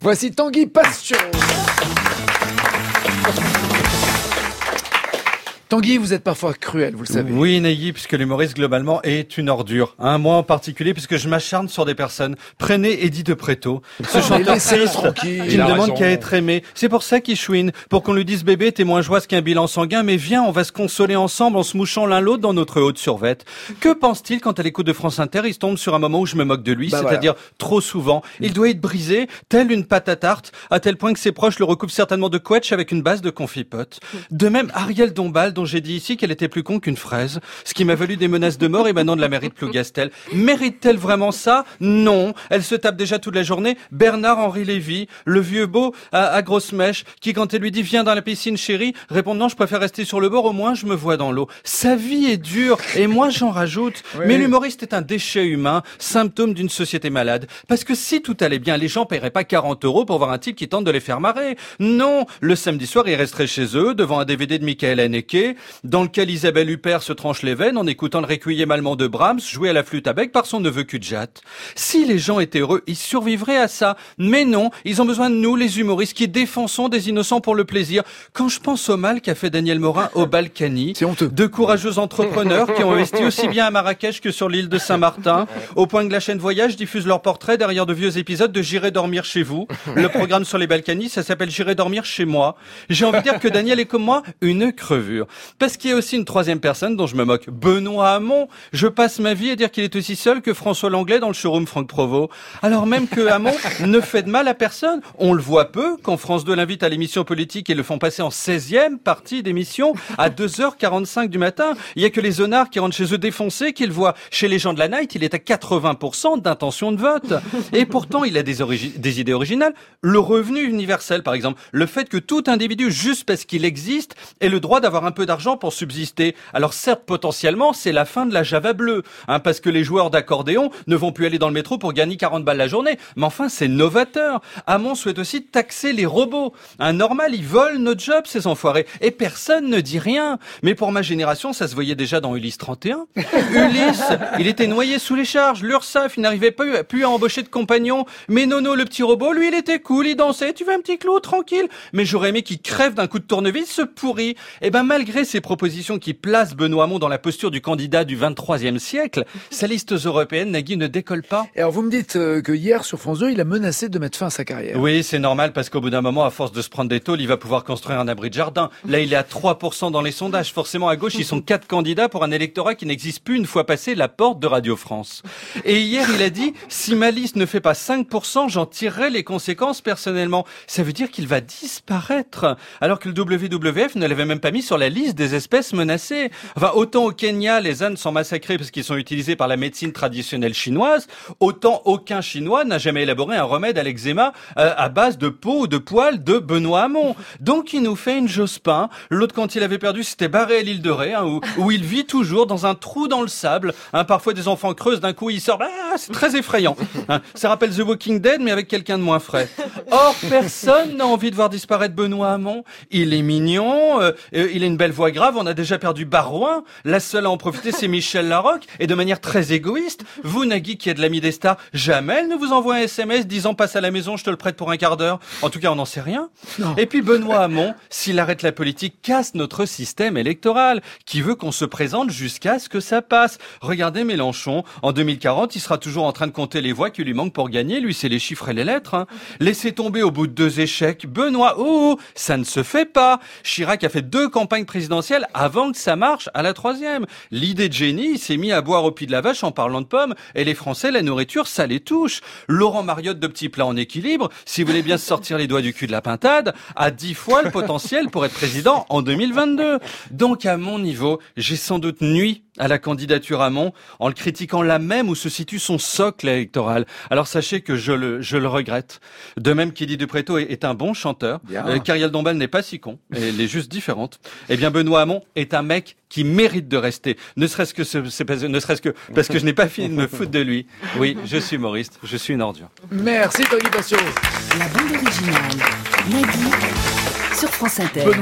Voici Tanguy Passion. Tanguy, vous êtes parfois cruel, vous le savez. Oui, Nagui, puisque l'humoriste, globalement, est une ordure. Moi en particulier, puisque je m'acharne sur des personnes. Prenez Eddie de Préto, ce chanteur triste qui ne demande qu'à être aimé. C'est pour ça qu'il chouine, pour qu'on lui dise « Bébé, t'es moins joyeux qu'un bilan sanguin, mais viens, on va se consoler ensemble en se mouchant l'un l'autre dans notre haute survette. » Que pense-t-il quand à l'écoute de France Inter, il se tombe sur un moment où je me moque de lui, c'est-à-dire trop souvent. Il doit être brisé, tel une pâte à tarte, à tel point que ses proches le recoupent certainement de quetch avec une base de confipote. De même, Ariel Dombal, dont j'ai dit ici qu'elle était plus con qu'une fraise, ce qui m'a valu des menaces de mort émanant de la mairie de Plougastel. Mérite-t-elle vraiment ça? Non. Elle se tape déjà toute la journée Bernard-Henri Lévy, le vieux beau à grosse mèche, qui quand elle lui dit « Viens dans la piscine, chérie », répond « Non, je préfère rester sur le bord, au moins je me vois dans l'eau ». Sa vie est dure, et moi j'en rajoute. Oui. Mais l'humoriste est un déchet humain, symptôme d'une société malade. Parce que si tout allait bien, les gens paieraient pas 40 € pour voir un type qui tente de les faire marrer. Non, le samedi soir, ils resteraient chez eux, devant un DVD de Michael Haneke, dans lequel Isabelle Huppert se tranche les veines en écoutant le requiem allemand de Brahms joué à la flûte à bec par son neveu Kudjat. Si les gens étaient heureux, ils survivraient à ça. Mais non, ils ont besoin de nous, les humoristes, qui défonçons des innocents pour le plaisir. Quand je pense au mal qu'a fait Daniel Morin au Balkany, c'est honteux. De courageux entrepreneurs qui ont investi aussi bien à Marrakech que sur l'île de Saint-Martin, au point que la chaîne Voyage diffuse leurs portraits derrière de vieux épisodes de J'irai dormir chez vous. Le programme sur les Balkany, ça s'appelle J'irai dormir chez moi. J'ai envie de dire que Daniel est comme moi, une crevure. Parce qu'il y a aussi une troisième personne dont je me moque, Benoît Hamon. Je passe ma vie à dire qu'il est aussi seul que François Langlais dans le showroom Franck Provost. Alors même que Hamon ne fait de mal à personne. On le voit peu quand France 2 l'invite à l'émission politique et le font passer en 16e partie d'émission à 2h45 du matin. Il y a que les zonards qui rentrent chez eux défoncés qu'ils voient. Chez les gens de la night, il est à 80% d'intention de vote. Et pourtant, il a des idées originales. Le revenu universel, par exemple. Le fait que tout individu, juste parce qu'il existe, ait le droit d'avoir un peu d'argent pour subsister. Alors certes, potentiellement, c'est la fin de la Java bleue, parce que les joueurs d'accordéon ne vont plus aller dans le métro pour gagner 40 balles la journée. Mais enfin, c'est novateur. Hamon souhaite aussi taxer les robots. Normal, ils volent notre job, ces enfoirés. Et personne ne dit rien. Mais pour ma génération, ça se voyait déjà dans Ulysse 31. Ulysse, il était noyé sous les charges. L'URSSAF, il n'arrivait plus à embaucher de compagnons. Mais Nono, le petit robot, lui, il était cool, il dansait. Tu veux un petit clou, tranquille. Mais j'aurais aimé qu'il crève d'un coup de tournevis, ce pourri. Et malgré ces propositions qui placent Benoît Hamon dans la posture du candidat du 23e siècle, sa liste européenne, Nagui, ne décolle pas. Et alors vous me dites que hier, sur France 2, il a menacé de mettre fin à sa carrière. Oui, c'est normal, parce qu'au bout d'un moment, à force de se prendre des tôles, il va pouvoir construire un abri de jardin. Là, il est à 3% dans les sondages. Forcément, à gauche, ils sont 4 candidats pour un électorat qui n'existe plus une fois passé la porte de Radio France. Et hier, il a dit, si ma liste ne fait pas 5%, j'en tirerai les conséquences personnellement. Ça veut dire qu'il va disparaître. Alors que le WWF ne l'avait même pas mis sur la liste des espèces menacées. Enfin, autant au Kenya, les ânes sont massacrés parce qu'ils sont utilisés par la médecine traditionnelle chinoise, autant aucun Chinois n'a jamais élaboré un remède à l'eczéma à base de peau ou de poils de Benoît Hamon. Donc il nous fait une Jospin. L'autre, quand il avait perdu, c'était barré à l'île de Ré, où il vit toujours dans un trou dans le sable. Parfois des enfants creusent, d'un coup il sort. C'est très effrayant. Ça rappelle The Walking Dead, mais avec quelqu'un de moins frais. Or, personne n'a envie de voir disparaître Benoît Hamon. Il est mignon, il a une belle voix grave, on a déjà perdu Barouin. La seule à en profiter, c'est Michel Larocque, et de manière très égoïste. Vous, Nagui, qui êtes l'ami des stars, jamais elle ne vous envoie un SMS disant passe à la maison, je te le prête pour un quart d'heure. En tout cas, on n'en sait rien. Non. Et puis Benoît Hamon, s'il arrête la politique, casse notre système électoral, qui veut qu'on se présente jusqu'à ce que ça passe. Regardez Mélenchon, en 2040, il sera toujours en train de compter les voix qui lui manquent pour gagner. Lui, c'est les chiffres et les lettres. Laissez tomber au bout de 2 échecs. Benoît, ça ne se fait pas. Chirac a fait 2 campagnes présidentielles avant que ça marche à la 3e. L'idée de génie, il s'est mis à boire au pied de la vache en parlant de pommes, et les Français, la nourriture, ça les touche. Laurent Mariotte de Petits Plats en équilibre, si vous voulez bien se sortir les doigts du cul de la pintade, a 10 fois le potentiel pour être président en 2022. Donc à mon niveau, j'ai sans doute nui à la candidature Hamon en le critiquant là même où se situe son socle électoral. Alors sachez que je le regrette. De même qu'Eddie de Préto est un bon chanteur, qu'Ariel Dombal n'est pas si con, elle est juste différente. Eh bien Benoît Hamon est un mec qui mérite de rester, ne serait-ce que parce que je n'ai pas fini de me foutre de lui. Oui, je suis humoriste, je suis une ordure. Merci Tanguy Passion. La bande originale, Nagui, sur France Inter.